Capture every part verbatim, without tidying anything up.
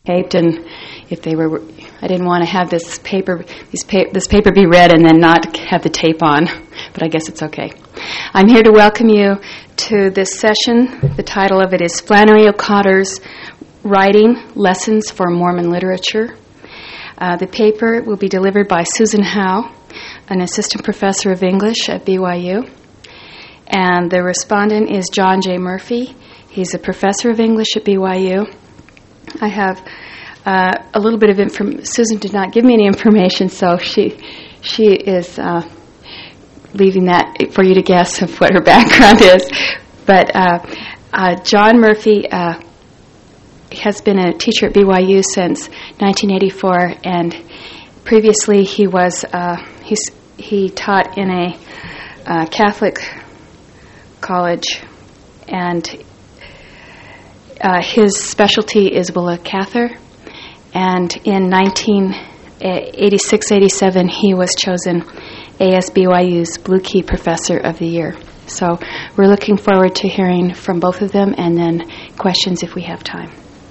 taped, and if they were, I didn't want to have this paper, these pa- this paper be read and then not have the tape on, but I guess it's okay. I'm here to welcome you to this session. The title of it is Flannery O'Connor's Writing Lessons for Mormon Literature. Uh, the paper will be delivered by Susan Howe, an assistant professor of English at B Y U, and the respondent is John J. Murphy. He's a professor of English at B Y U. I have uh, a little bit of information. Susan did not give me any information, so she she is uh, leaving that for you to guess of what her background is. But uh, uh, John Murphy uh, has been a teacher at B Y U since nineteen eighty-four, and previously he was uh, he's, he taught in a uh, Catholic college, and Uh, his specialty is Willa Cather, and in nineteen eighty-six eighty-seven he was chosen A S B Y U's Blue Key Professor of the Year. So we're looking forward to hearing from both of them and then questions if we have time.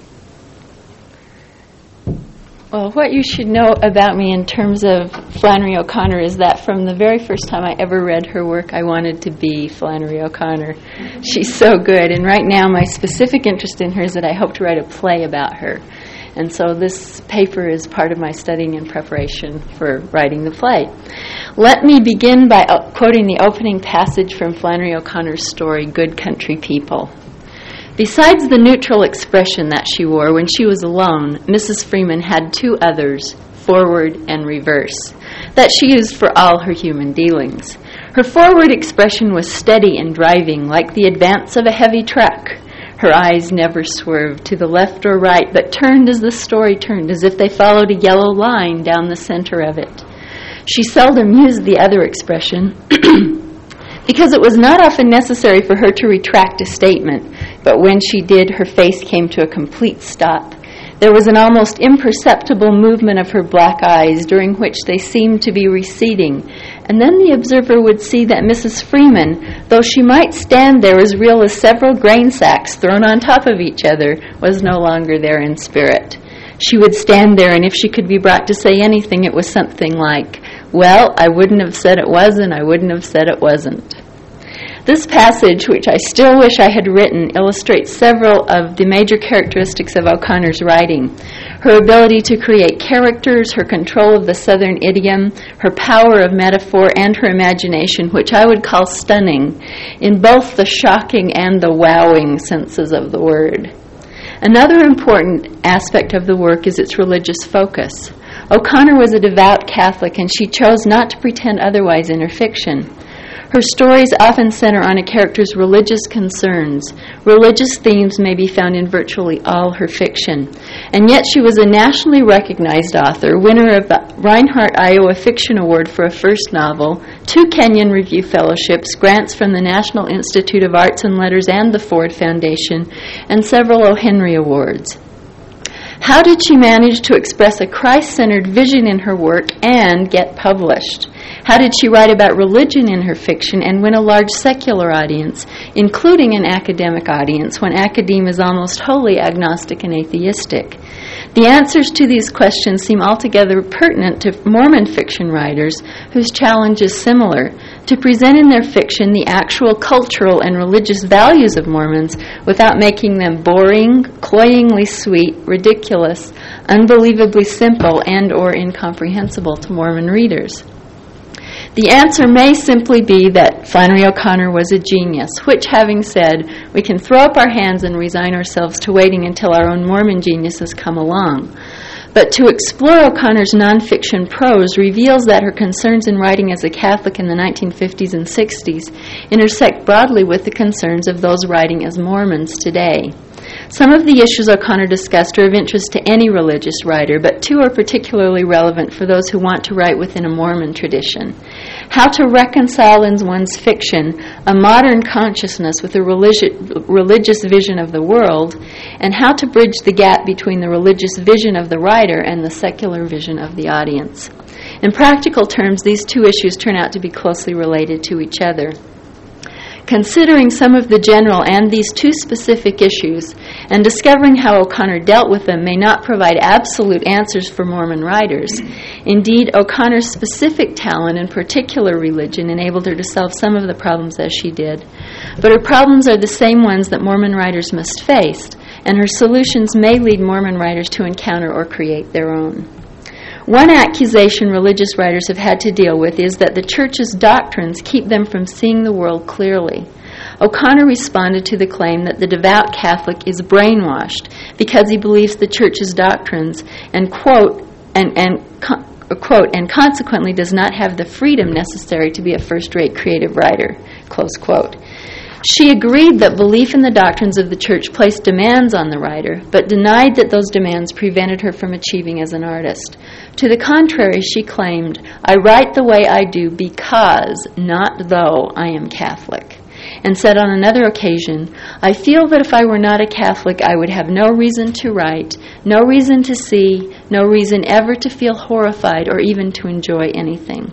Well, what you should know about me in terms of Flannery O'Connor is that from the very first time I ever read her work, I wanted to be Flannery O'Connor. She's so good, and right now my specific interest in her is that I hope to write a play about her. And so this paper is part of my studying and preparation for writing the play. Let me begin by uh, quoting the opening passage from Flannery O'Connor's story, Good Country People. Besides the neutral expression that she wore when she was alone, Missus Freeman had two others, forward and reverse, that she used for all her human dealings. Her forward expression was steady and driving, like the advance of a heavy truck. Her eyes never swerved to the left or right, but turned as the story turned, as if they followed a yellow line down the center of it. She seldom used the other expression, because it was not often necessary for her to retract a statement, but when she did, her face came to a complete stop. There was an almost imperceptible movement of her black eyes, during which they seemed to be receding, and then the observer would see that Missus Freeman, though she might stand there as real as several grain sacks thrown on top of each other, was no longer there in spirit. She would stand there, and if she could be brought to say anything, it was something like, "Well, I wouldn't have said it was, and I wouldn't have said it wasn't." This passage, which I still wish I had written, illustrates several of the major characteristics of O'Connor's writing. Her ability to create characters, her control of the Southern idiom, her power of metaphor, and her imagination, which I would call stunning, in both the shocking and the wowing senses of the word. Another important aspect of the work is its religious focus. O'Connor was a devout Catholic, and she chose not to pretend otherwise in her fiction. Her stories often center on a character's religious concerns. Religious themes may be found in virtually all her fiction. And yet she was a nationally recognized author, winner of the Reinhardt Iowa Fiction Award for a first novel, two Kenyon Review Fellowships, grants from the National Institute of Arts and Letters and the Ford Foundation, and several O. Henry Awards. How did she manage to express a Christ-centered vision in her work and get published? How did she write about religion in her fiction and win a large secular audience, including an academic audience, when academe is almost wholly agnostic and atheistic? The answers to these questions seem altogether pertinent to Mormon fiction writers, whose challenge is similar, to present in their fiction the actual cultural and religious values of Mormons without making them boring, cloyingly sweet, ridiculous, unbelievably simple, and or incomprehensible to Mormon readers. The answer may simply be that Flannery O'Connor was a genius, which, having said, we can throw up our hands and resign ourselves to waiting until our own Mormon geniuses come along. But to explore O'Connor's nonfiction prose reveals that her concerns in writing as a Catholic in the nineteen fifties and sixties intersect broadly with the concerns of those writing as Mormons today. Some of the issues O'Connor discussed are of interest to any religious writer, but two are particularly relevant for those who want to write within a Mormon tradition. How to reconcile in one's fiction a modern consciousness with a religi- religious vision of the world, and how to bridge the gap between the religious vision of the writer and the secular vision of the audience. In practical terms, these two issues turn out to be closely related to each other. Considering some of the general and these two specific issues, and discovering how O'Connor dealt with them may not provide absolute answers for Mormon writers. Indeed, O'Connor's specific talent in particular religion enabled her to solve some of the problems as she did. But her problems are the same ones that Mormon writers must face, and her solutions may lead Mormon writers to encounter or create their own. One accusation religious writers have had to deal with is that the Church's doctrines keep them from seeing the world clearly. O'Connor responded to the claim that the devout Catholic is brainwashed because he believes the Church's doctrines and quote and and co- quote and consequently does not have the freedom necessary to be a first-rate creative writer, close quote. She agreed that belief in the doctrines of the Church placed demands on the writer, but denied that those demands prevented her from achieving as an artist. To the contrary, she claimed, "I write the way I do because, not though, I am Catholic," and said on another occasion, "I feel that if I were not a Catholic, I would have no reason to write, no reason to see, no reason ever to feel horrified or even to enjoy anything."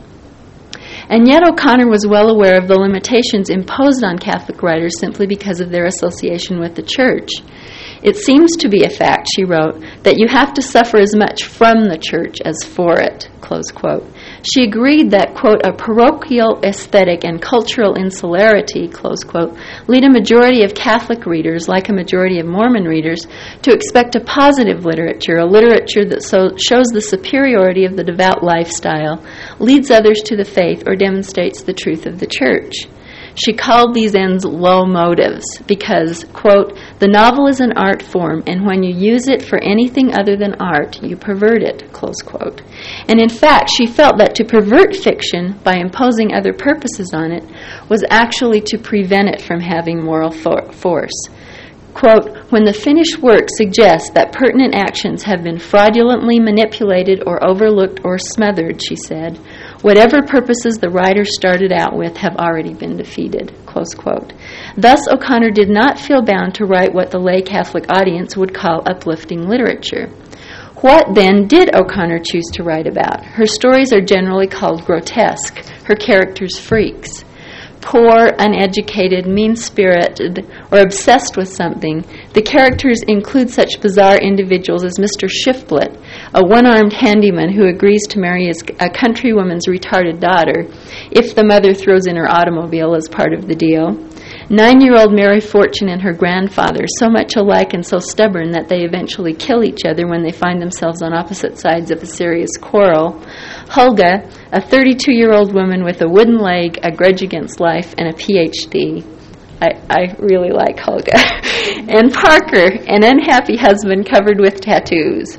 And yet O'Connor was well aware of the limitations imposed on Catholic writers simply because of their association with the Church. "It seems to be a fact," she wrote, "that you have to suffer as much from the Church as for it," close quote. She agreed that, quote, "a parochial aesthetic and cultural insularity," close quote, lead a majority of Catholic readers, like a majority of Mormon readers, to expect a positive literature, a literature that so shows the superiority of the devout lifestyle, leads others to the faith, or demonstrates the truth of the Church. She called these ends low motives because, quote, "the novel is an art form, and when you use it for anything other than art, you pervert it," close quote. And in fact, she felt that to pervert fiction by imposing other purposes on it was actually to prevent it from having moral for- force. Quote, "When the finished work suggests that pertinent actions have been fraudulently manipulated or overlooked or smothered," she said, "whatever purposes the writer started out with have already been defeated," close quote. Thus, O'Connor did not feel bound to write what the lay Catholic audience would call uplifting literature. What, then, did O'Connor choose to write about? Her stories are generally called grotesque, her characters freaks. Poor, uneducated, mean-spirited, or obsessed with something, the characters include such bizarre individuals as Mister Shifblet, a one-armed handyman who agrees to marry his, a countrywoman's retarded daughter if the mother throws in her automobile as part of the deal. Nine-year-old Mary Fortune and her grandfather, so much alike and so stubborn that they eventually kill each other when they find themselves on opposite sides of a serious quarrel. Hulga, a thirty-two-year-old woman with a wooden leg, a grudge against life, and a P H D. I, I really like Hulga. And Parker, an unhappy husband covered with tattoos.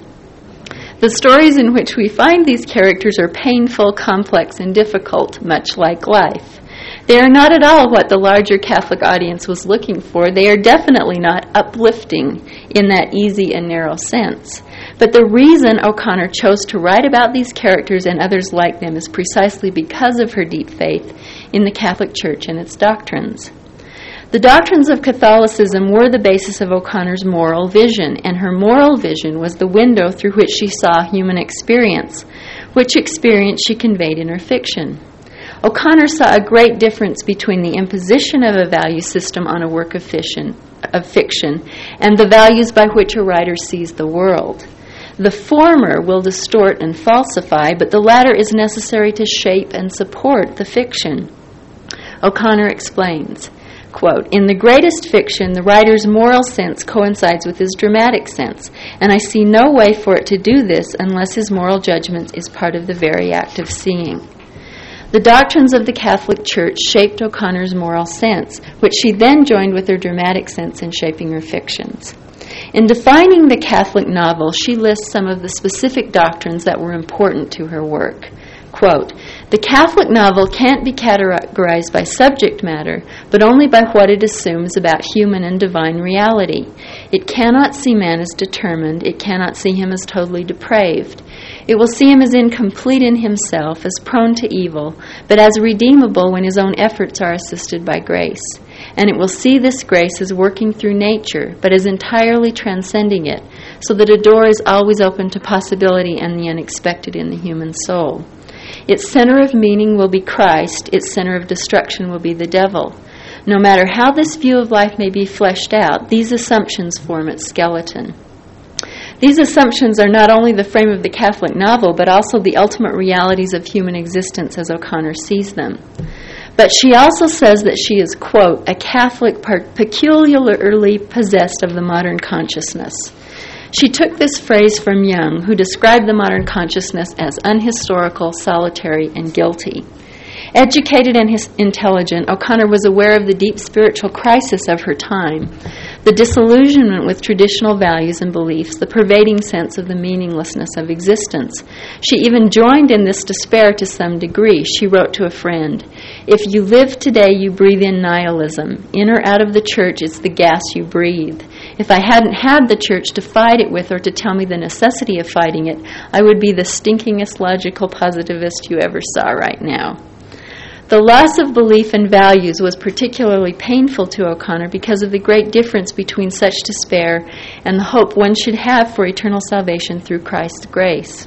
The stories in which we find these characters are painful, complex, and difficult, much like life. They are not at all what the larger Catholic audience was looking for. They are definitely not uplifting in that easy and narrow sense. But the reason O'Connor chose to write about these characters and others like them is precisely because of her deep faith in the Catholic Church and its doctrines. The doctrines of Catholicism were the basis of O'Connor's moral vision, and her moral vision was the window through which she saw human experience, which experience she conveyed in her fiction. O'Connor saw a great difference between the imposition of a value system on a work of fiction, of fiction and the values by which a writer sees the world. The former will distort and falsify, but the latter is necessary to shape and support the fiction. O'Connor explains, quote, "In the greatest fiction, the writer's moral sense coincides with his dramatic sense, and I see no way for it to do this unless his moral judgment is part of the very act of seeing." The doctrines of the Catholic Church shaped O'Connor's moral sense, which she then joined with her dramatic sense in shaping her fictions. In defining the Catholic novel, she lists some of the specific doctrines that were important to her work. Quote, "The Catholic novel can't be categorized by subject matter, but only by what it assumes about human and divine reality. It cannot see man as determined. It cannot see him as totally depraved. It will see him as incomplete in himself, as prone to evil, but as redeemable when his own efforts are assisted by grace. And it will see this grace as working through nature, but as entirely transcending it, so that a door is always open to possibility and the unexpected in the human soul. Its center of meaning will be Christ, its center of destruction will be the devil. No matter how this view of life may be fleshed out, these assumptions form its skeleton. These assumptions are not only the frame of the Catholic novel, but also the ultimate realities of human existence as O'Connor sees them. But she also says that she is, quote, a Catholic peculiarly possessed of the modern consciousness. She took this phrase from Jung, who described the modern consciousness as unhistorical, solitary, and guilty. Educated and his intelligent, O'Connor was aware of the deep spiritual crisis of her time, the disillusionment with traditional values and beliefs, the pervading sense of the meaninglessness of existence. She even joined in this despair to some degree. She wrote to a friend, "If you live today, you breathe in nihilism. In or out of the church, it's the gas you breathe. If I hadn't had the church to fight it with or to tell me the necessity of fighting it, I would be the stinkingest logical positivist you ever saw right now." The loss of belief and values was particularly painful to O'Connor because of the great difference between such despair and the hope one should have for eternal salvation through Christ's grace.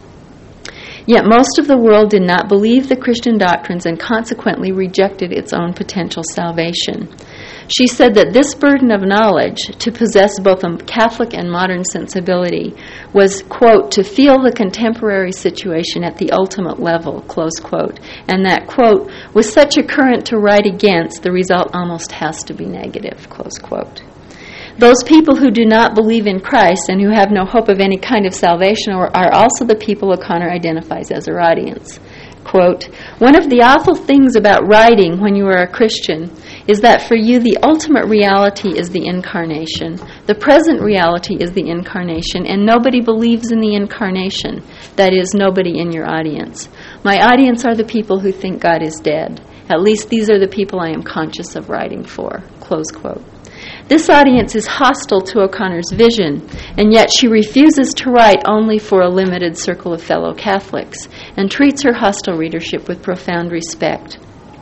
Yet most of the world did not believe the Christian doctrines and consequently rejected its own potential salvation. She said that this burden of knowledge, to possess both a Catholic and modern sensibility, was, quote, to feel the contemporary situation at the ultimate level, close quote, and that, quote, with such a current to write against, the result almost has to be negative, close quote. Those people who do not believe in Christ and who have no hope of any kind of salvation are, are also the people O'Connor identifies as her audience. Quote, one of the awful things about writing when you are a Christian is that for you the ultimate reality is the incarnation. The present reality is the incarnation, and nobody believes in the incarnation. That is, nobody in your audience. My audience are the people who think God is dead. At least these are the people I am conscious of writing for. Close quote. This audience is hostile to O'Connor's vision, and yet she refuses to write only for a limited circle of fellow Catholics and treats her hostile readership with profound respect.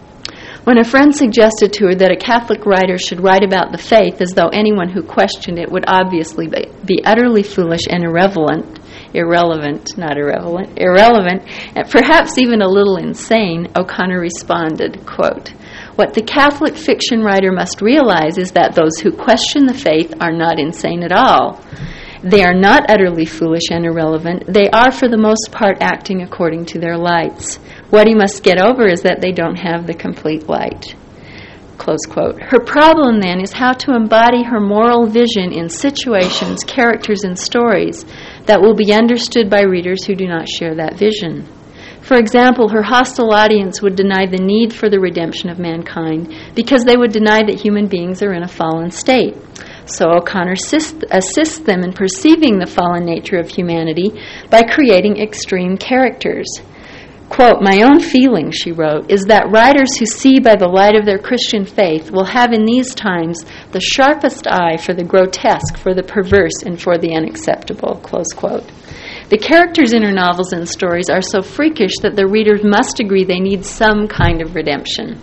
When a friend suggested to her that a Catholic writer should write about the faith as though anyone who questioned it would obviously be utterly foolish and irrelevant, irrelevant, not irrelevant, irrelevant, and perhaps even a little insane, O'Connor responded, quote, what the Catholic fiction writer must realize is that those who question the faith are not insane at all. They are not utterly foolish and irrelevant. They are, for the most part, acting according to their lights. What he must get over is that they don't have the complete light. Close quote. Her problem, then, is how to embody her moral vision in situations, characters, and stories that will be understood by readers who do not share that vision. For example, her hostile audience would deny the need for the redemption of mankind because they would deny that human beings are in a fallen state. So O'Connor assist, assists them in perceiving the fallen nature of humanity by creating extreme characters. Quote, my own feeling, she wrote, is that writers who see by the light of their Christian faith will have in these times the sharpest eye for the grotesque, for the perverse, and for the unacceptable, close quote. The characters in her novels and stories are so freakish that the readers must agree they need some kind of redemption.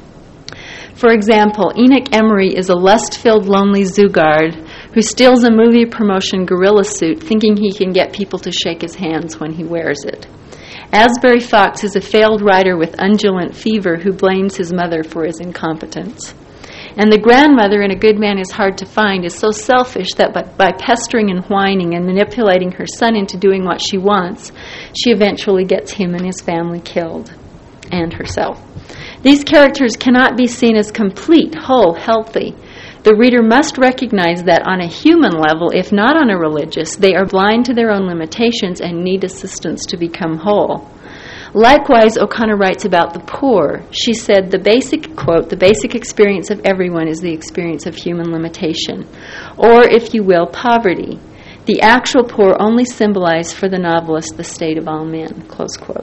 For example, Enoch Emery is a lust-filled, lonely zoo guard who steals a movie promotion gorilla suit thinking he can get people to shake his hands when he wears it. Asbury Fox is a failed writer with undulant fever who blames his mother for his incompetence. And the grandmother in A Good Man Is Hard to Find is so selfish that by, by pestering and whining and manipulating her son into doing what she wants, she eventually gets him and his family killed, and herself. These characters cannot be seen as complete, whole, healthy. The reader must recognize that on a human level, if not on a religious, they are blind to their own limitations and need assistance to become whole. Likewise, O'Connor writes about the poor. She said, the basic, quote, the basic experience of everyone is the experience of human limitation, or, if you will, poverty. The actual poor only symbolize for the novelist the state of all men, close quote.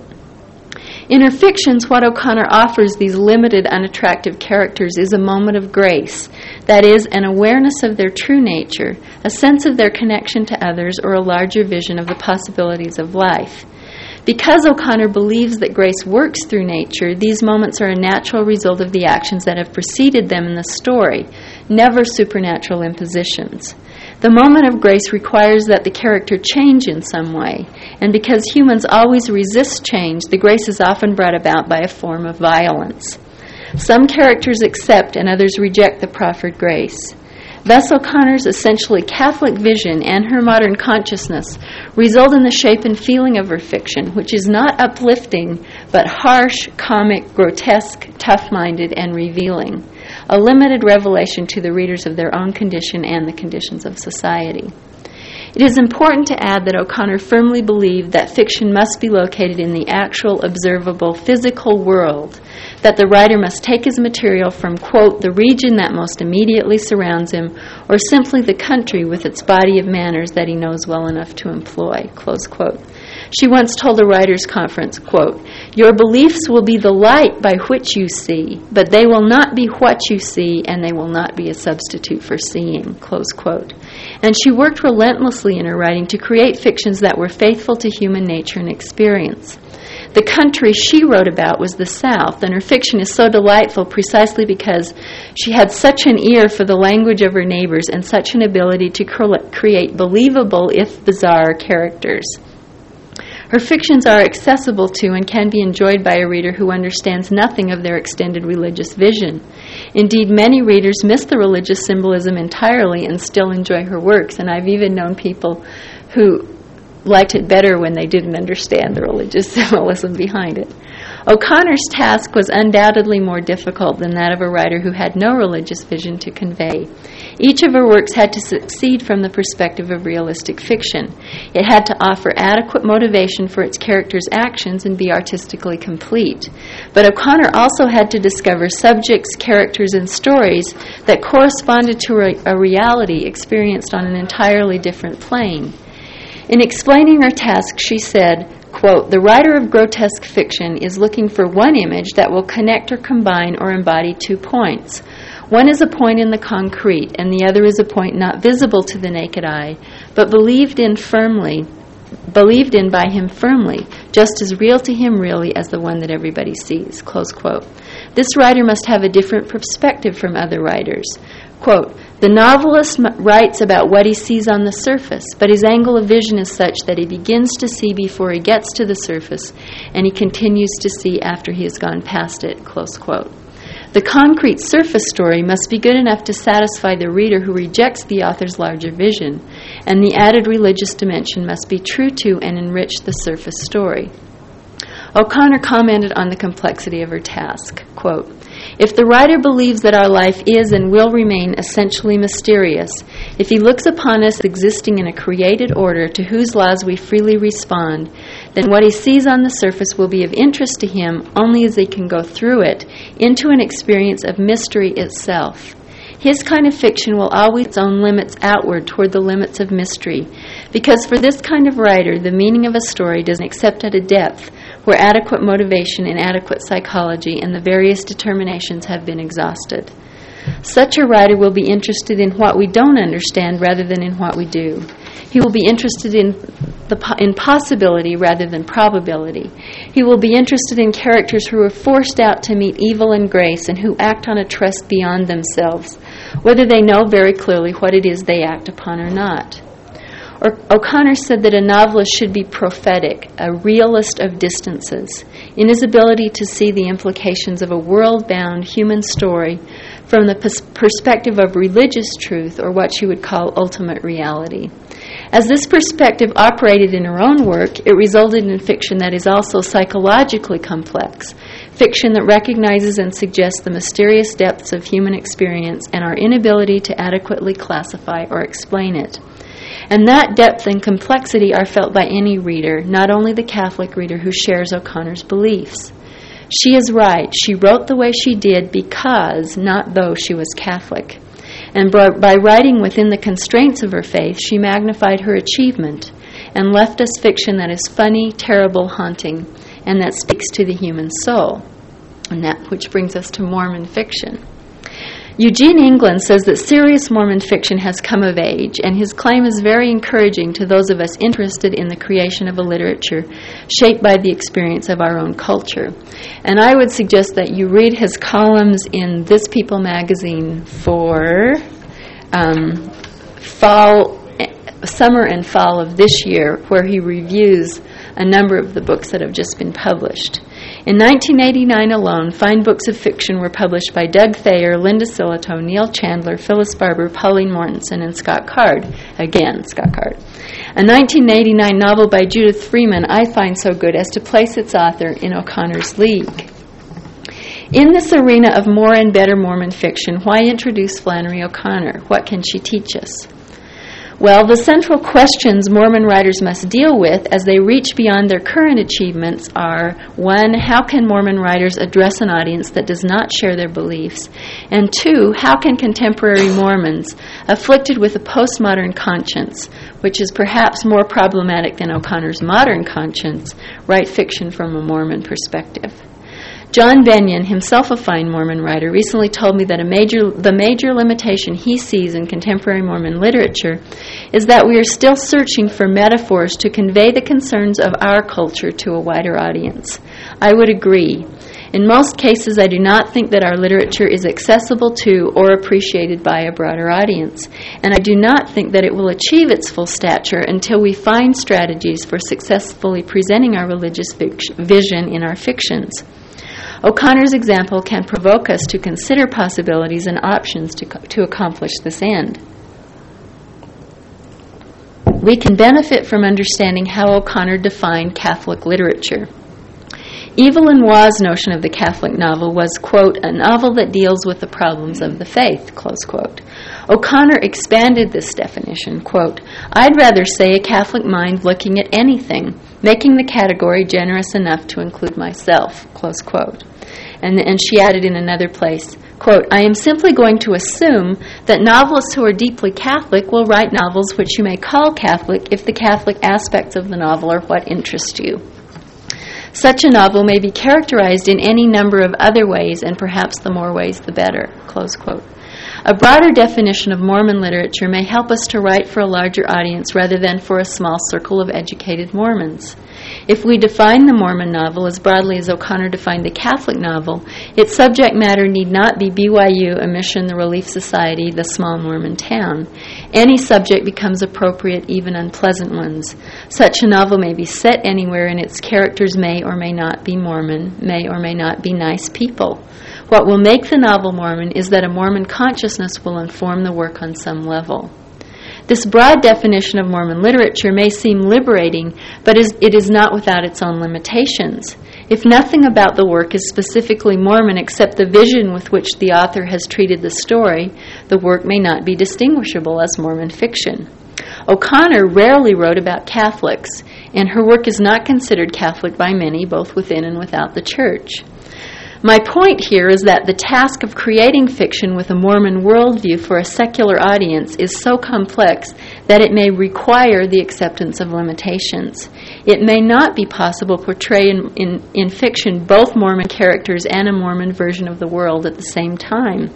In her fictions, what O'Connor offers these limited, unattractive characters is a moment of grace, that is, an awareness of their true nature, a sense of their connection to others, or a larger vision of the possibilities of life. Because O'Connor believes that grace works through nature, these moments are a natural result of the actions that have preceded them in the story, never supernatural impositions. The moment of grace requires that the character change in some way, and because humans always resist change, the grace is often brought about by a form of violence. Some characters accept and others reject the proffered grace. Thus, O'Connor's essentially Catholic vision and her modern consciousness result in the shape and feeling of her fiction, which is not uplifting, but harsh, comic, grotesque, tough-minded, and revealing, a limited revelation to the readers of their own condition and the conditions of society. It is important to add that O'Connor firmly believed that fiction must be located in the actual, observable, physical world, that the writer must take his material from, quote, the region that most immediately surrounds him, or simply the country with its body of manners that he knows well enough to employ, close quote. She once told a writers' conference, quote, your beliefs will be the light by which you see, but they will not be what you see, and they will not be a substitute for seeing, close quote. And she worked relentlessly in her writing to create fictions that were faithful to human nature and experience. The country she wrote about was the South, and her fiction is so delightful precisely because she had such an ear for the language of her neighbors and such an ability to cre- create believable, if bizarre, characters. Her fictions are accessible to and can be enjoyed by a reader who understands nothing of their extended religious vision. Indeed, many readers miss the religious symbolism entirely and still enjoy her works, and I've even known people who liked it better when they didn't understand the religious symbolism behind it. O'Connor's task was undoubtedly more difficult than that of a writer who had no religious vision to convey. Each of her works had to succeed from the perspective of realistic fiction. It had to offer adequate motivation for its characters' actions and be artistically complete. But O'Connor also had to discover subjects, characters, and stories that corresponded to a, a reality experienced on an entirely different plane. In explaining her task, she said, quote, the writer of grotesque fiction is looking for one image that will connect or combine or embody two points. One is a point in the concrete, and the other is a point not visible to the naked eye, but believed in firmly, believed in by him firmly, just as real to him really as the one that everybody sees, close quote. This writer must have a different perspective from other writers. Quote, the novelist m- writes about what he sees on the surface, but his angle of vision is such that he begins to see before he gets to the surface, and he continues to see after he has gone past it, close quote. The concrete surface story must be good enough to satisfy the reader who rejects the author's larger vision, and the added religious dimension must be true to and enrich the surface story. O'Connor commented on the complexity of her task, quote, if the writer believes that our life is and will remain essentially mysterious, if he looks upon us existing in a created order to whose laws we freely respond, then what he sees on the surface will be of interest to him only as he can go through it into an experience of mystery itself. His kind of fiction will always its own limits outward toward the limits of mystery, because for this kind of writer, the meaning of a story doesn't accept at a depth where adequate motivation and adequate psychology and the various determinations have been exhausted. Such a writer will be interested in what we don't understand rather than in what we do. He will be interested in the po- in possibility rather than probability. He will be interested in characters who are forced out to meet evil and grace and who act on a trust beyond themselves, whether they know very clearly what it is they act upon or not. Or, O'Connor said that a novelist should be prophetic, a realist of distances, in his ability to see the implications of a world-bound human story from the pers- perspective of religious truth, or what she would call ultimate reality. As this perspective operated in her own work, it resulted in fiction that is also psychologically complex, fiction that recognizes and suggests the mysterious depths of human experience and our inability to adequately classify or explain it. And that depth and complexity are felt by any reader, not only the Catholic reader who shares O'Connor's beliefs. She is right. She wrote the way she did because, not though, she was Catholic. And by writing within the constraints of her faith, she magnified her achievement and left us fiction that is funny, terrible, haunting, and that speaks to the human soul. And that which brings us to Mormon fiction. Eugene England says that serious Mormon fiction has come of age, and his claim is very encouraging to those of us interested in the creation of a literature shaped by the experience of our own culture. And I would suggest that you read his columns in This People magazine for um, fall, summer and fall of this year, where he reviews a number of the books that have just been published. In nineteen eighty-nine alone, fine books of fiction were published by Doug Thayer, Linda Sillitoe, Neil Chandler, Phyllis Barber, Pauline Mortensen, and Scott Card. Again, Scott Card. A nineteen eighty-nine novel by Judith Freeman I find so good as to place its author in O'Connor's league. In this arena of more and better Mormon fiction, why introduce Flannery O'Connor? What can she teach us? Well, the central questions Mormon writers must deal with as they reach beyond their current achievements are, one, how can Mormon writers address an audience that does not share their beliefs? And two, how can contemporary Mormons, afflicted with a postmodern conscience, which is perhaps more problematic than O'Connor's modern conscience, write fiction from a Mormon perspective? John Benyon, himself a fine Mormon writer, recently told me that a major, the major limitation he sees in contemporary Mormon literature is that we are still searching for metaphors to convey the concerns of our culture to a wider audience. I would agree. In most cases, I do not think that our literature is accessible to or appreciated by a broader audience, and I do not think that it will achieve its full stature until we find strategies for successfully presenting our religious vision in our fictions. O'Connor's example can provoke us to consider possibilities and options to, to accomplish this end. We can benefit from understanding how O'Connor defined Catholic literature. Evelyn Waugh's notion of the Catholic novel was, quote, a novel that deals with the problems of the faith, close quote. O'Connor expanded this definition, quote, I'd rather say a Catholic mind looking at anything, making the category generous enough to include myself, close quote. And, and she added in another place, quote, I am simply going to assume that novelists who are deeply Catholic will write novels which you may call Catholic if the Catholic aspects of the novel are what interest you. Such a novel may be characterized in any number of other ways, and perhaps the more ways the better, close quote. A broader definition of Mormon literature may help us to write for a larger audience rather than for a small circle of educated Mormons. If we define the Mormon novel as broadly as O'Connor defined the Catholic novel, its subject matter need not be B Y U, a mission, the Relief Society, the small Mormon town. Any subject becomes appropriate, even unpleasant ones. Such a novel may be set anywhere, and its characters may or may not be Mormon, may or may not be nice people. What will make the novel Mormon is that a Mormon consciousness will inform the work on some level. This broad definition of Mormon literature may seem liberating, but is, it is not without its own limitations. If nothing about the work is specifically Mormon except the vision with which the author has treated the story, the work may not be distinguishable as Mormon fiction. O'Connor rarely wrote about Catholics, and her work is not considered Catholic by many, both within and without the church. My point here is that the task of creating fiction with a Mormon worldview for a secular audience is so complex that it may require the acceptance of limitations. It may not be possible to portray in, in, in fiction both Mormon characters and a Mormon version of the world at the same time,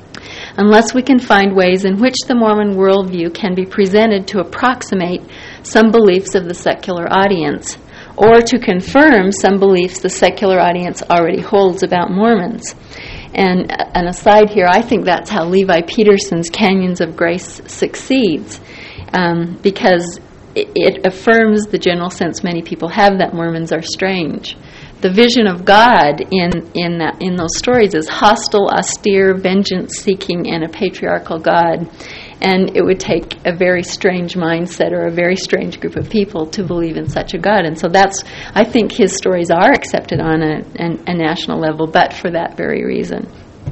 unless we can find ways in which the Mormon worldview can be presented to approximate some beliefs of the secular audience, or to confirm some beliefs the secular audience already holds about Mormons. And an aside here, I think that's how Levi Peterson's Canyons of Grace succeeds, um, because it, it affirms the general sense many people have that Mormons are strange. The vision of God in in that, in those stories is hostile, austere, vengeance-seeking, and a patriarchal God. And it would take a very strange mindset or a very strange group of people to believe in such a God. And so that's, I think his stories are accepted on a, a, a national level, but for that very reason.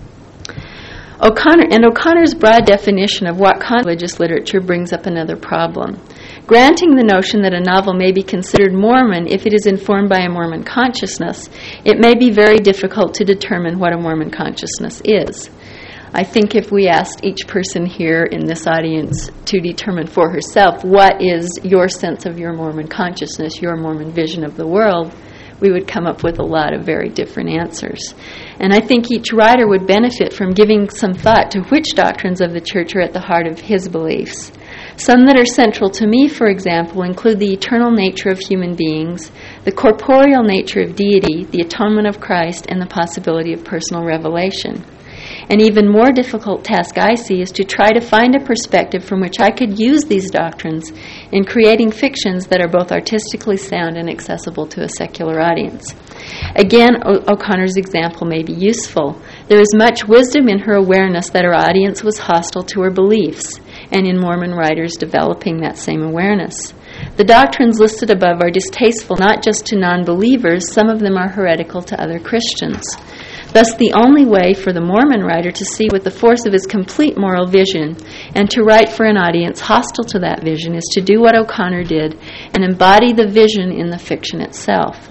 O'Connor and O'Connor's broad definition of what religious literature brings up another problem. Granting the notion that a novel may be considered Mormon if it is informed by a Mormon consciousness, it may be very difficult to determine what a Mormon consciousness is. I think if we asked each person here in this audience to determine for herself what is your sense of your Mormon consciousness, your Mormon vision of the world, we would come up with a lot of very different answers. And I think each writer would benefit from giving some thought to which doctrines of the church are at the heart of his beliefs. Some that are central to me, for example, include the eternal nature of human beings, the corporeal nature of deity, the atonement of Christ, and the possibility of personal revelation. An even more difficult task I see is to try to find a perspective from which I could use these doctrines in creating fictions that are both artistically sound and accessible to a secular audience. Again, o- O'Connor's example may be useful. There is much wisdom in her awareness that her audience was hostile to her beliefs, and in Mormon writers developing that same awareness. The doctrines listed above are distasteful not just to non-believers, some of them are heretical to other Christians. Thus, the only way for the Mormon writer to see with the force of his complete moral vision and to write for an audience hostile to that vision is to do what O'Connor did and embody the vision in the fiction itself.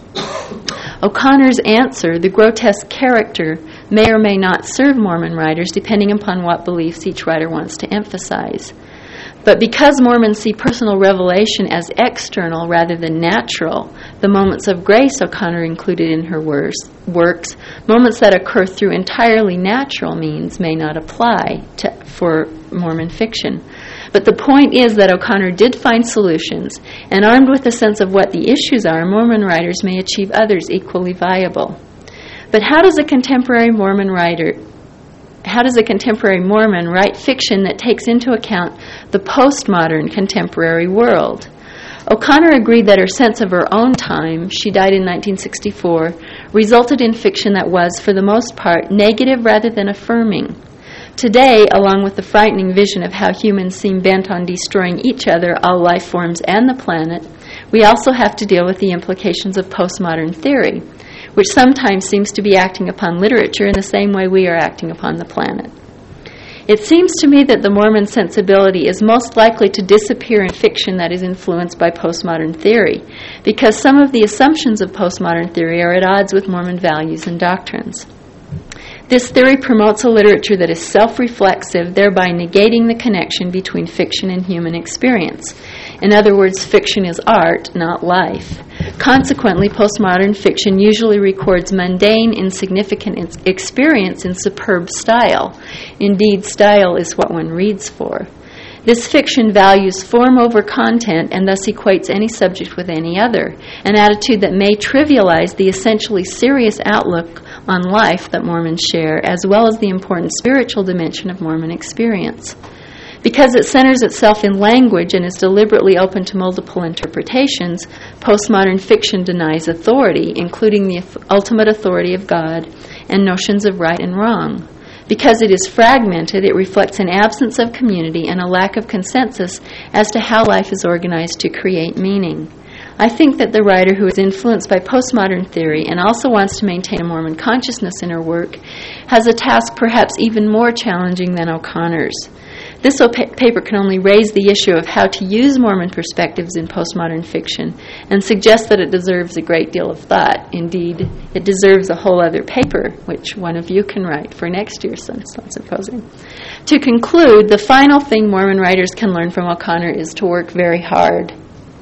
O'Connor's answer, the grotesque character, may or may not serve Mormon writers depending upon what beliefs each writer wants to emphasize. But because Mormons see personal revelation as external rather than natural, the moments of grace O'Connor included in her wors, works, moments that occur through entirely natural means, may not apply to, for Mormon fiction. But the point is that O'Connor did find solutions, and armed with a sense of what the issues are, Mormon writers may achieve others equally viable. But how does a contemporary Mormon writer How does a contemporary Mormon write fiction that takes into account the postmodern contemporary world? O'Connor agreed that her sense of her own time, she died in nineteen sixty-four, resulted in fiction that was, for the most part, negative rather than affirming. Today, along with the frightening vision of how humans seem bent on destroying each other, all life forms, and the planet, we also have to deal with the implications of postmodern theory, which sometimes seems to be acting upon literature in the same way we are acting upon the planet. It seems to me that the Mormon sensibility is most likely to disappear in fiction that is influenced by postmodern theory, because some of the assumptions of postmodern theory are at odds with Mormon values and doctrines. This theory promotes a literature that is self-reflexive, thereby negating the connection between fiction and human experience. In other words, fiction is art, not life. Consequently, postmodern fiction usually records mundane, insignificant experience in superb style. Indeed, style is what one reads for. This fiction values form over content and thus equates any subject with any other, an attitude that may trivialize the essentially serious outlook on life that Mormons share, as well as the important spiritual dimension of Mormon experience. Because it centers itself in language and is deliberately open to multiple interpretations, postmodern fiction denies authority, including the ultimate authority of God and notions of right and wrong. Because it is fragmented, it reflects an absence of community and a lack of consensus as to how life is organized to create meaning. I think that the writer who is influenced by postmodern theory and also wants to maintain a Mormon consciousness in her work has a task perhaps even more challenging than O'Connor's. This paper can only raise the issue of how to use Mormon perspectives in postmodern fiction and suggest that it deserves a great deal of thought. Indeed, it deserves a whole other paper, which one of you can write for next year's Sun Symposium. To conclude, the final thing Mormon writers can learn from O'Connor is to work very hard.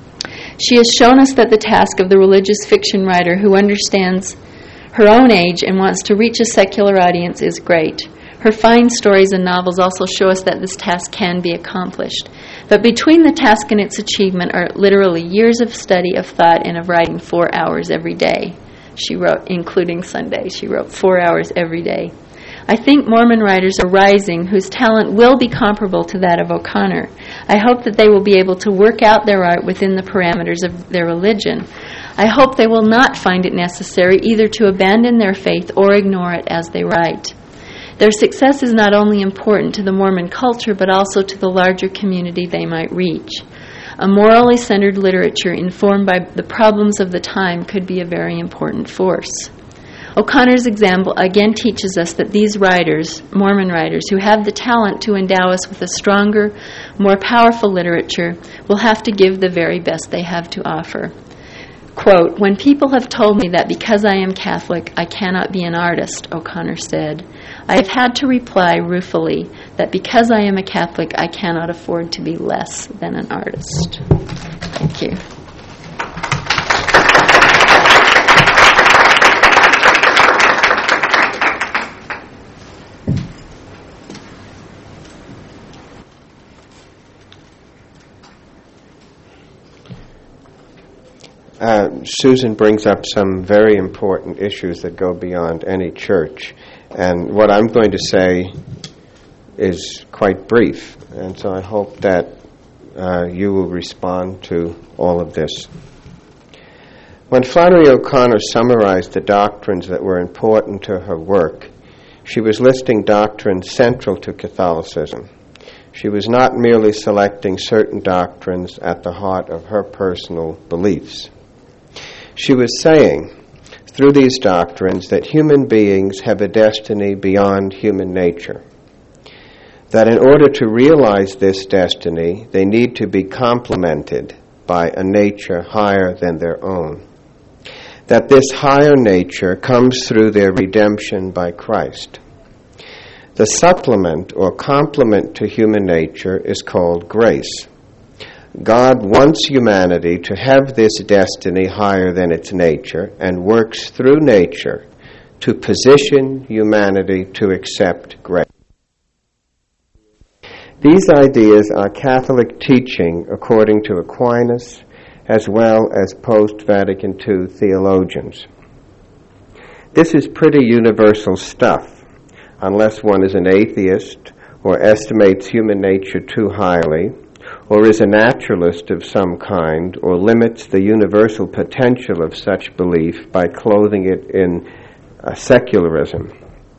She has shown us that the task of the religious fiction writer who understands her own age and wants to reach a secular audience is great. Her fine stories and novels also show us that this task can be accomplished. But between the task and its achievement are literally years of study, of thought, and of writing four hours every day. She wrote, including Sunday, she wrote four hours every day. I think Mormon writers are rising whose talent will be comparable to that of O'Connor. I hope that they will be able to work out their art within the parameters of their religion. I hope they will not find it necessary either to abandon their faith or ignore it as they write. Their success is not only important to the Mormon culture, but also to the larger community they might reach. A morally centered literature informed by the problems of the time could be a very important force. O'Connor's example again teaches us that these writers, Mormon writers, who have the talent to endow us with a stronger, more powerful literature, will have to give the very best they have to offer. Quote, "When people have told me that because I am Catholic, I cannot be an artist," O'Connor said, "I have had to reply ruefully that because I am a Catholic, I cannot afford to be less than an artist." Thank you. Uh, Susan brings up some very important issues that go beyond any church. And what I'm going to say is quite brief, and so I hope that uh, you will respond to all of this. When Flannery O'Connor summarized the doctrines that were important to her work, she was listing doctrines central to Catholicism. She was not merely selecting certain doctrines at the heart of her personal beliefs. She was saying, through these doctrines, that human beings have a destiny beyond human nature. That in order to realize this destiny, they need to be complemented by a nature higher than their own. That this higher nature comes through their redemption by Christ. The supplement or complement to human nature is called grace. God wants humanity to have this destiny higher than its nature and works through nature to position humanity to accept grace. These ideas are Catholic teaching according to Aquinas as well as post-Vatican two theologians. This is pretty universal stuff, unless one is an atheist or estimates human nature too highly, or is a naturalist of some kind, or limits the universal potential of such belief by clothing it in uh, secularism.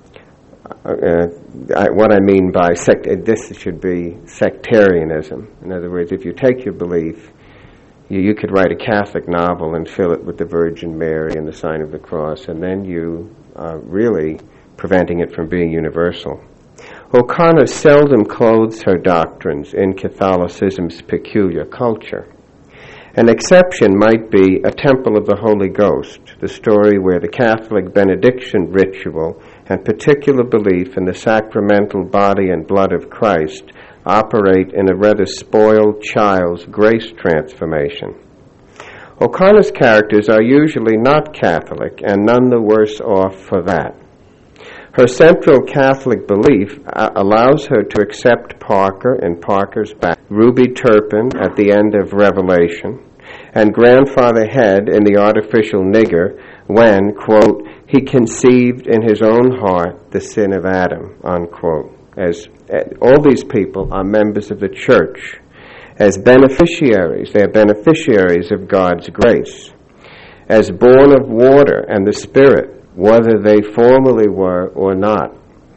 Uh, I, what I mean by sect, this should be sectarianism. In other words, if you take your belief, you, you could write a Catholic novel and fill it with the Virgin Mary and the sign of the cross, and then you are really preventing it from being universal. O'Connor seldom clothes her doctrines in Catholicism's peculiar culture. An exception might be A Temple of the Holy Ghost, the story where the Catholic benediction ritual and particular belief in the sacramental body and blood of Christ operate in a rather spoiled child's grace transformation. O'Connor's characters are usually not Catholic, and none the worse off for that. Her central Catholic belief uh, allows her to accept Parker in Parker's Back, Ruby Turpin at the end of Revelation, and Grandfather Head in The Artificial Nigger when, quote, he conceived in his own heart the sin of Adam, unquote. As uh, all these people are members of the church. As beneficiaries, they are beneficiaries of God's grace. As born of water and the Spirit, whether they formerly were or not.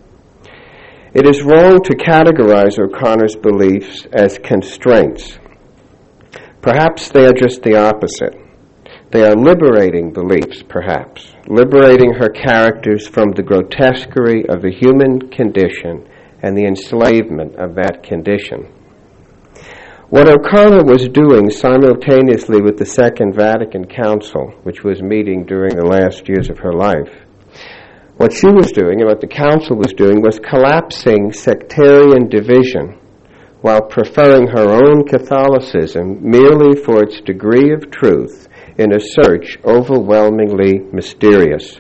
It is wrong to categorize O'Connor's beliefs as constraints. Perhaps they are just the opposite. They are liberating beliefs, perhaps, liberating her characters from the grotesquerie of the human condition and the enslavement of that condition. What O'Connor was doing simultaneously with the Second Vatican Council, which was meeting during the last years of her life, what she was doing and what the Council was doing was collapsing sectarian division while preferring her own Catholicism merely for its degree of truth in a search overwhelmingly mysterious.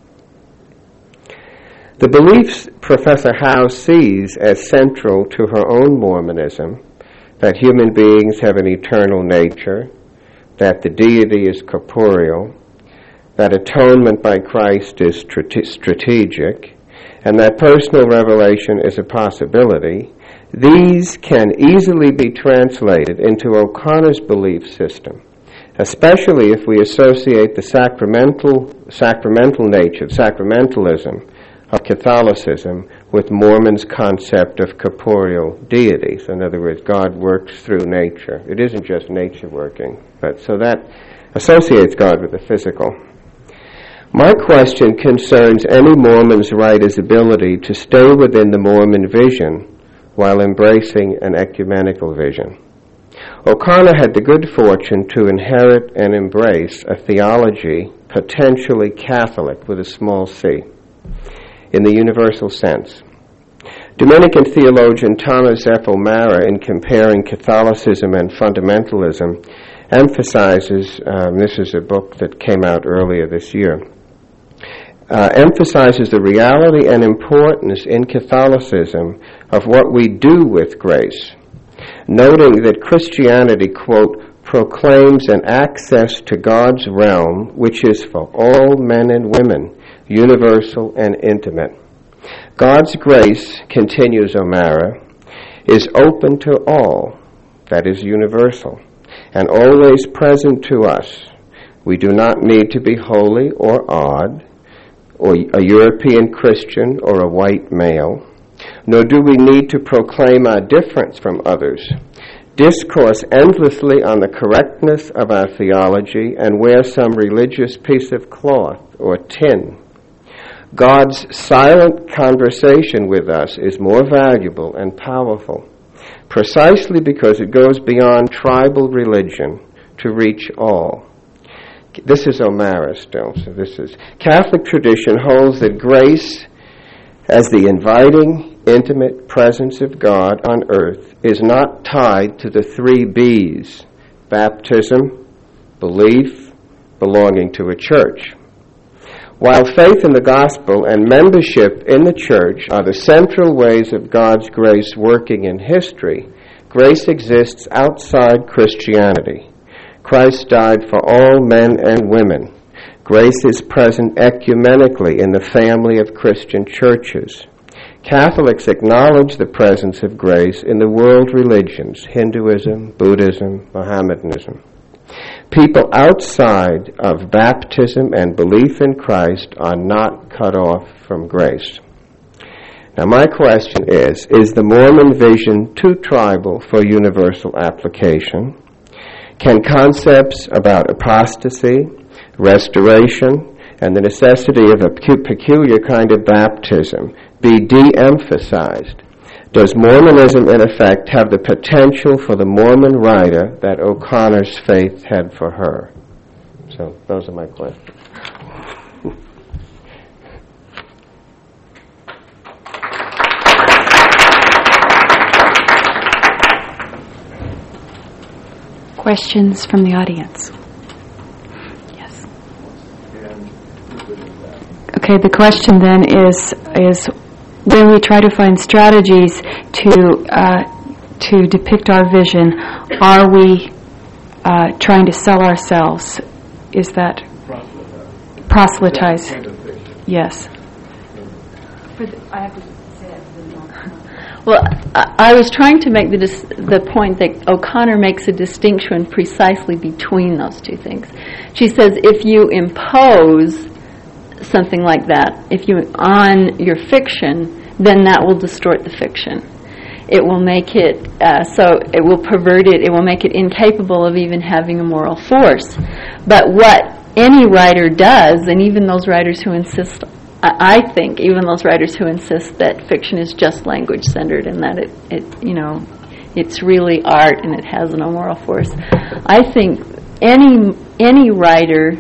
The beliefs Professor Howe sees as central to her own Mormonism, that human beings have an eternal nature, that the deity is corporeal, that atonement by Christ is strate- strategic, and that personal revelation is a possibility, these can easily be translated into O'Connor's belief system, especially if we associate the sacramental, sacramental nature, sacramentalism of Catholicism with Mormon's concept of corporeal deities. In other words, God works through nature. It isn't just nature working, but so that associates God with the physical. My question concerns any Mormon's writer's ability to stay within the Mormon vision while embracing an ecumenical vision. O'Connor had the good fortune to inherit and embrace a theology potentially Catholic with a small c, in the universal sense. Dominican theologian Thomas F. O'Mara, in comparing Catholicism and fundamentalism, emphasizes, um, this is a book that came out earlier this year, uh, emphasizes the reality and importance in Catholicism of what we do with grace, noting that Christianity, quote, proclaims an access to God's realm which is for all men and women, universal and intimate. God's grace, continues O'Mara, is open to all, that is universal, and always present to us. We do not need to be holy or odd, or a European Christian or a white male, nor do we need to proclaim our difference from others, discourse endlessly on the correctness of our theology, and wear some religious piece of cloth or tin. God's silent conversation with us is more valuable and powerful, precisely because it goes beyond tribal religion to reach all. This is O'Mara still, so this is... Catholic tradition holds that grace, as the inviting, intimate presence of God on earth, is not tied to the three B's: baptism, belief, belonging to a church. While faith in the gospel and membership in the church are the central ways of God's grace working in history, grace exists outside Christianity. Christ died for all men and women. Grace is present ecumenically in the family of Christian churches. Catholics acknowledge the presence of grace in the world religions, Hinduism, Buddhism, Mohammedanism. People outside of baptism and belief in Christ are not cut off from grace. Now my question is, is the Mormon vision too tribal for universal application? Can concepts about apostasy, restoration, and the necessity of a peculiar kind of baptism be de-emphasized? Does Mormonism, in effect, have the potential for the Mormon writer that O'Connor's faith had for her? So, those are my questions. Questions from the audience? Yes. Okay, the question then is is when we try to find strategies to uh, to depict our vision, are we uh, trying to sell ourselves? Is that proselytize? Yes. I have to say it. Well, I, I was trying to make the dis- the point that O'Connor makes a distinction precisely between those two things. She says if you impose something like that, if you on your fiction, then that will distort the fiction. It will make it uh, so it will pervert it. It will make it incapable of even having a moral force. But what any writer does, and even those writers who insist, I, I think, even those writers who insist that fiction is just language centered and that it, it, you know, it's really art and it has no moral force. I think any any writer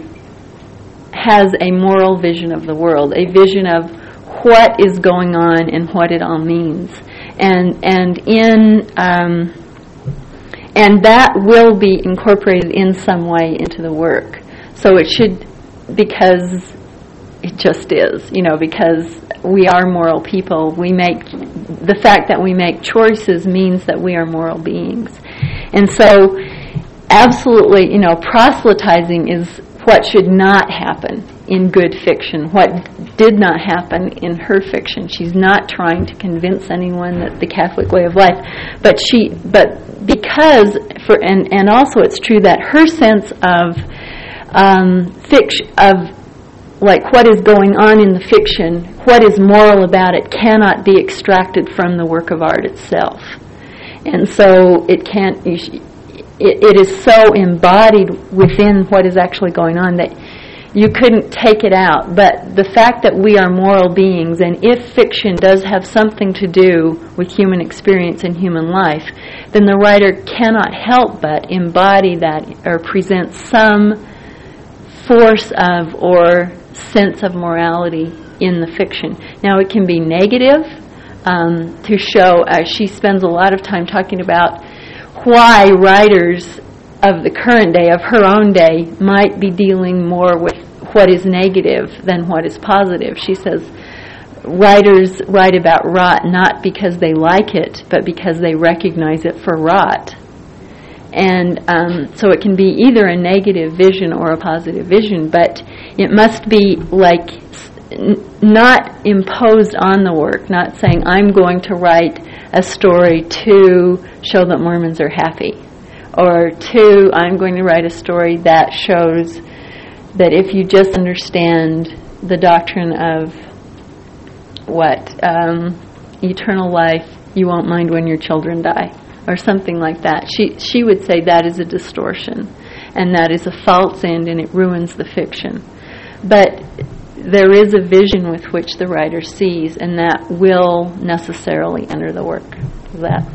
has a moral vision of the world, a vision of what is going on and what it all means, and and in um, and that will be incorporated in some way into the work. So it should, because it just is, you know, because we are moral people. We make the fact that we make choices means that we are moral beings, and so absolutely, you know, proselytizing is what should not happen in good fiction, what did not happen in her fiction. She's not trying to convince anyone that the Catholic way of life, but she, but because for, and and also it's true that her sense of um, fiction, of like what is going on in the fiction, what is moral about it, cannot be extracted from the work of art itself, and so it can't. You sh- It, it is so embodied within what is actually going on that you couldn't take it out. But the fact that we are moral beings, and if fiction does have something to do with human experience and human life, then the writer cannot help but embody that or present some force of or sense of morality in the fiction. Now, it can be negative um, to show, uh, she spends a lot of time talking about why writers of the current day, of her own day, might be dealing more with what is negative than what is positive. She says writers write about rot not because they like it, but because they recognize it for rot. And um, so it can be either a negative vision or a positive vision, but it must be like n- not imposed on the work, not saying, I'm going to write a story to show that Mormons are happy, or to, I'm going to write a story that shows that if you just understand the doctrine of what, um, eternal life, you won't mind when your children die, or something like that. She she would say that is a distortion, and that is a false end, and it ruins the fiction. But there is a vision with which the writer sees, and that will necessarily enter the work. Is that?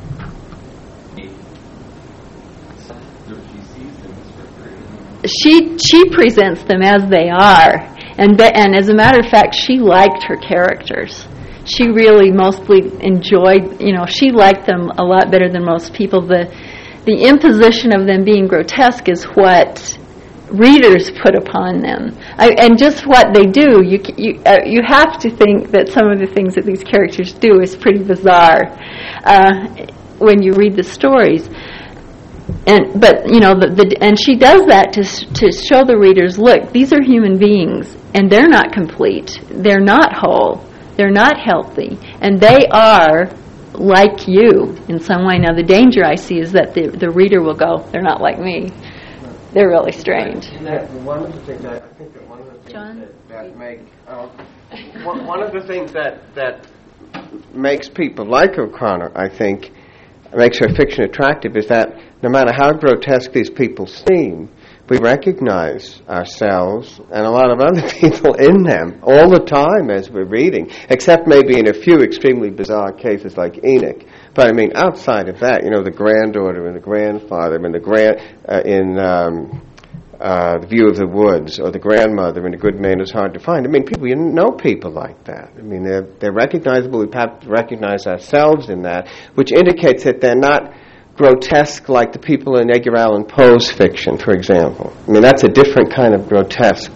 She she presents them as they are, and be, and as a matter of fact, she liked her characters. She really mostly enjoyed, you know, she liked them a lot better than most people. The the imposition of them being grotesque is what readers put upon them, I, and just what they do. You you uh, you have to think that some of the things that these characters do is pretty bizarre uh, when you read the stories. And but you know the, the and she does that to to show the readers, look, these are human beings, and they're not complete. They're not whole. They're not healthy, and they are like you in some way. Now, the danger I see is that the the reader will go, they're not like me. They're really strange. And that, one of the things that I think that one of the things John? that, that make uh, one, one of the things that that makes people like O'Connor, I think, makes her fiction attractive, is that no matter how grotesque these people seem, we recognize ourselves and a lot of other people in them all the time as we're reading, except maybe in a few extremely bizarre cases like Enoch. But I mean, outside of that, you know, the granddaughter and the grandfather and the grand uh, in um, uh, The View of the Woods, or the grandmother in A Good Man Is Hard to Find. I mean, people, you know people like that. I mean, they're they're recognizable. We have to recognize ourselves in that, which indicates that they're not grotesque like the people in Edgar Allan Poe's fiction, for example. I mean, that's a different kind of grotesque.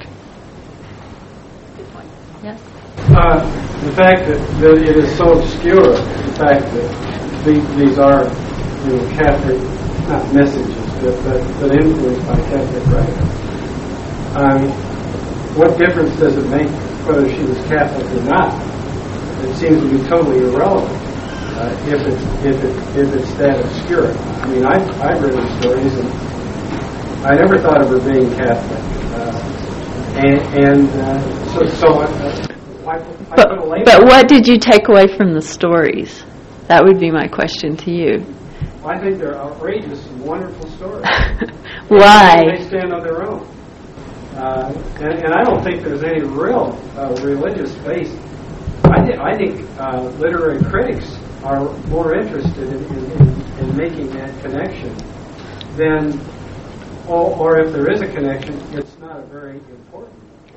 Yes? Uh, the fact that, that it is so obscure, the fact that these, these are, you know, Catholic, not messages, but, but, but influenced by Catholic writers. Um, what difference does it make whether she was Catholic or not? It seems to be totally irrelevant. Uh, if it's if it if it's that obscure. I mean, I've I've read the stories, and I never thought of her being Catholic, uh, and and uh, so so uh, I, I But, put a label. but what did you take away from the stories? That would be my question to you. I think they're outrageous and wonderful stories. Why? They stand on their own, uh, and, and I don't think there's any real uh, religious base. I, th- I think uh, literary critics are more interested in, in, in making that connection than, or, or if there is a connection, it's not a very important.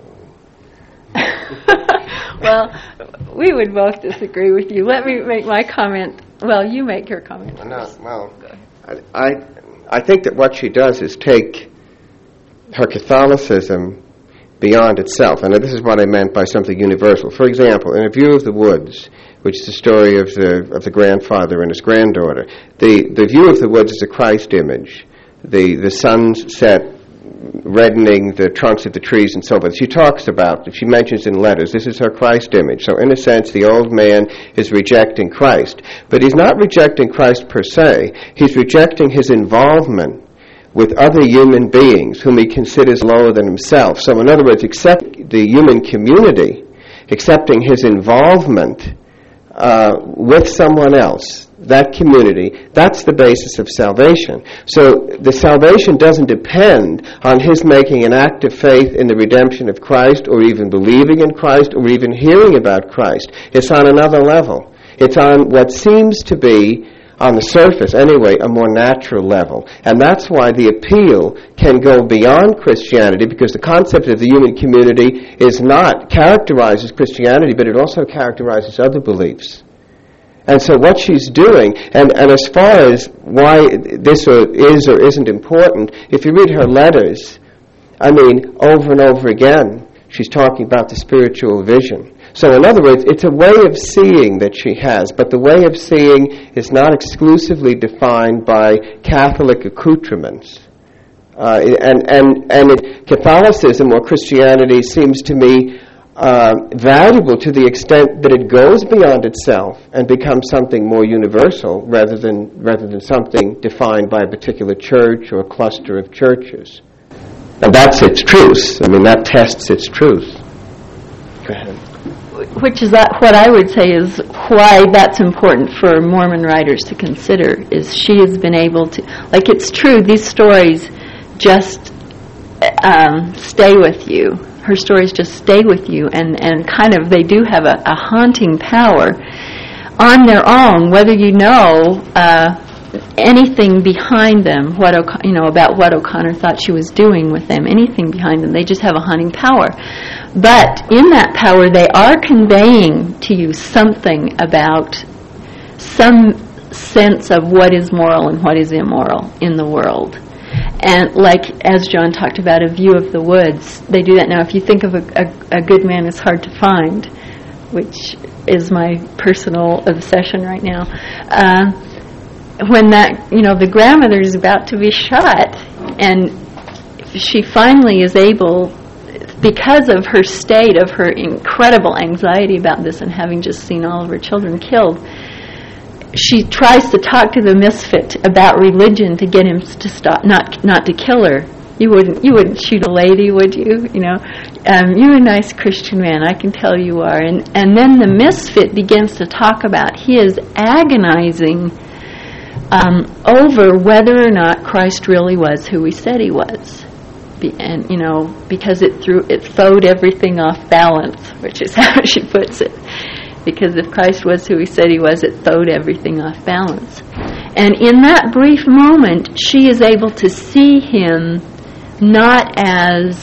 Well, we would both disagree with you. Let me make my comment. Well, you make your comment. No, well, I, I I think that what she does is take her Catholicism beyond itself, and this is what I meant by something universal. For example, in A View of the Woods, which is the story of the of the grandfather and his granddaughter, the the View of the Woods is a Christ image. The the sun's set reddening the trunks of the trees and so forth. She talks about, she mentions in letters, this is her Christ image. So in a sense, the old man is rejecting Christ. But he's not rejecting Christ per se. He's rejecting his involvement with other human beings whom he considers lower than himself. So in other words, accept the human community, accepting his involvement uh, with someone else, that community, that's the basis of salvation. So the salvation doesn't depend on his making an act of faith in the redemption of Christ, or even believing in Christ, or even hearing about Christ. It's on another level. It's on what seems to be, on the surface anyway, a more natural level. And that's why the appeal can go beyond Christianity, because the concept of the human community is not, characterizes Christianity, but it also characterizes other beliefs. And so what she's doing, and, and as far as why this or is or isn't important, if you read her letters, I mean, over and over again, she's talking about the spiritual vision. So in other words, it's a way of seeing that she has, but the way of seeing is not exclusively defined by Catholic accoutrements. Uh, and and, and it, Catholicism or Christianity seems to me uh, valuable to the extent that it goes beyond itself and becomes something more universal rather than rather than something defined by a particular church or cluster of churches. And that's its truth. I mean, that tests its truth. Go ahead. Which is that, what I would say is why that's important for Mormon writers to consider, is she has been able to, like, it's true, these stories just um, stay with you. Her stories just stay with you, and, and kind of, they do have a, a haunting power on their own, whether you know uh, anything behind them, what O'C- you know, about what O'Connor thought she was doing with them, anything behind them, they just have a haunting power. But in that power, they are conveying to you something about some sense of what is moral and what is immoral in the world. And like, as John talked about, a view of the woods, they do that now. If you think of a, a, a good man is hard to find, which is my personal obsession right now, uh, when that, you know, the grandmother is about to be shot, and she finally is able, because of her state of her incredible anxiety about this and having just seen all of her children killed, she tries to talk to the misfit about religion to get him to stop, not not to kill her. You wouldn't you wouldn't shoot a lady, would you? You know, um, you're a nice Christian man, I can tell you are. And and then the misfit begins to talk about his agonizing um, over whether or not Christ really was who he said he was. Be, and you know, because it threw it throwed everything off balance, which is how she puts it. Because if Christ was who he said he was, it throwed everything off balance. And in that brief moment, she is able to see him not as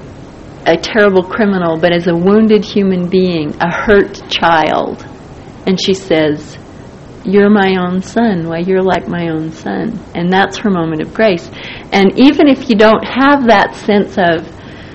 a terrible criminal, but as a wounded human being, a hurt child. And she says, "You're my own son. Why, you're like my own son." And that's her moment of grace. And even if you don't have that sense of,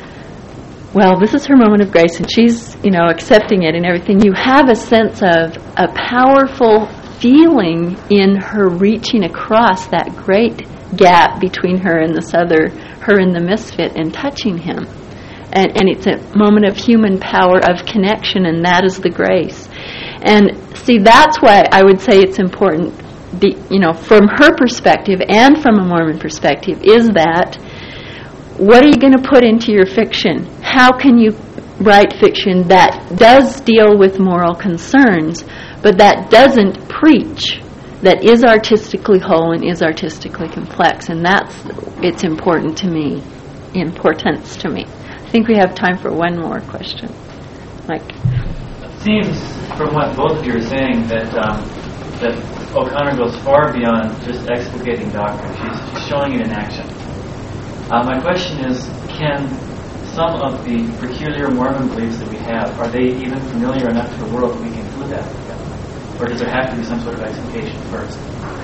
well, this is her moment of grace, and she's, you know, accepting it and everything, you have a sense of a powerful feeling in her reaching across that great gap between her and this other, her and the misfit, and touching him. And, and it's a moment of human power, of connection, and that is the grace. And see, that's why I would say it's important, be, you know, from her perspective and from a Mormon perspective, is that what are you going to put into your fiction? How can you write fiction that does deal with moral concerns, but that doesn't preach, that is artistically whole and is artistically complex? And that's, it's important to me, importance to me. I think we have time for one more question. Mike. It seems, from what both of you are saying, that um, that O'Connor goes far beyond just explicating doctrine. She's, she's showing it in action. Uh, my question is, can some of the peculiar Mormon beliefs that we have, are they even familiar enough to the world that we can include that together? Or does there have to be some sort of explication first?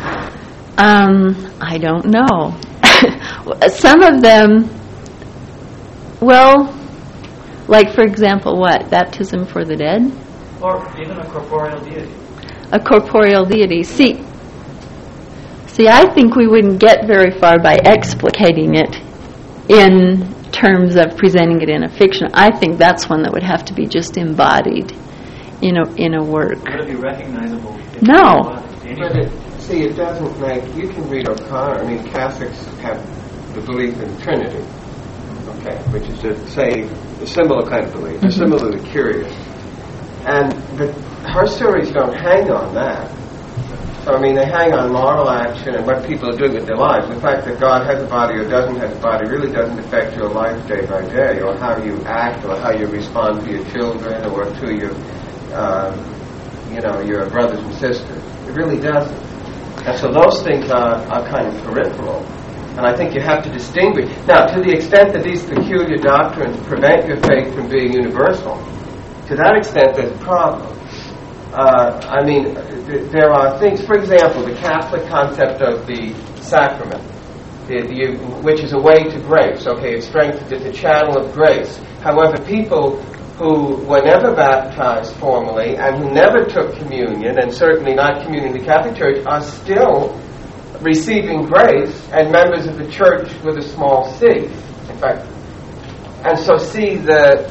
Um, I don't know. Some of them, well, like, for example, what? Baptism for the dead? Or even a corporeal deity. A corporeal deity. See, see, I think we wouldn't get very far by explicating it in terms of presenting it in a fiction. I think that's one that would have to be just embodied in a in a work. Would it be recognizable? No. But it, see, it doesn't make, you can read O'Connor. I mean, Catholics have the belief in the Trinity, okay, which is to say a similar kind of belief, mm-hmm. a similarly curious. And the, her stories don't hang on that. So, I mean, they hang on moral action and what people are doing with their lives. The fact that God has a body or doesn't have a body really doesn't affect your life day by day, or how you act, or how you respond to your children, or to your, uh, you know, your brothers and sisters. It really doesn't. And so those things are, are kind of peripheral. And I think you have to distinguish. Now, to the extent that these peculiar doctrines prevent your faith from being universal, to that extent there's a problem. Uh, I mean, th- there are things, for example, the Catholic concept of the sacrament, the, the, which is a way to grace. Okay, it's strengthened, it's a channel of grace. However, people who were never baptized formally and who never took communion, and certainly not communion in the Catholic Church, are still receiving grace and members of the church with a small c. In fact, and so see the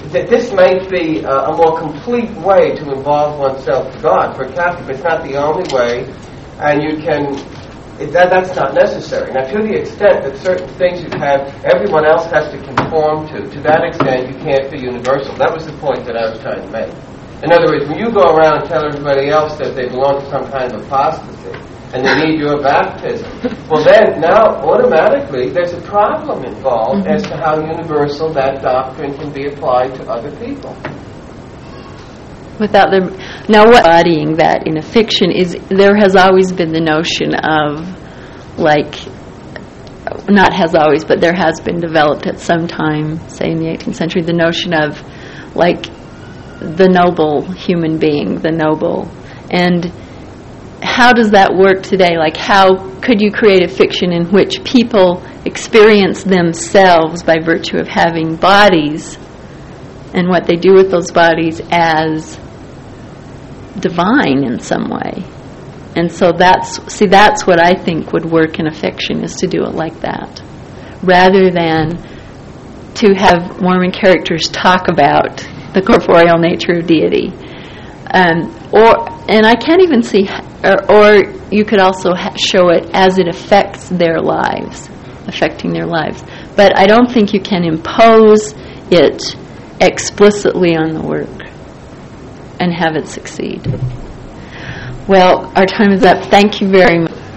that this may be a, a more complete way to involve oneself to God. For a Catholic, it's not the only way, and you can, it, that, that's not necessary. Now, to the extent that certain things you have, everyone else has to conform to, to that extent, you can't be universal. That was the point that I was trying to make. In other words, when you go around and tell everybody else that they belong to some kind of apostasy, and they need your baptism, well then, now, automatically, there's a problem involved mm-hmm. as to how universal that doctrine can be applied to other people. Without them, now what embodying that in a fiction is, there has always been the notion of, like, not has always, but there has been developed at some time, say in the eighteenth century, the notion of, like, the noble human being, the noble. And how does that work today? Like, how could you create a fiction in which people experience themselves by virtue of having bodies and what they do with those bodies as divine in some way? And so that's, see, that's what I think would work in a fiction, is to do it like that, rather than to have Mormon characters talk about the corporeal nature of deity. Um, or, and I can't even see, or, or you could also ha- show it as it affects their lives, affecting their lives. But I don't think you can impose it explicitly on the work and have it succeed. Well, our time is up. Thank you very much.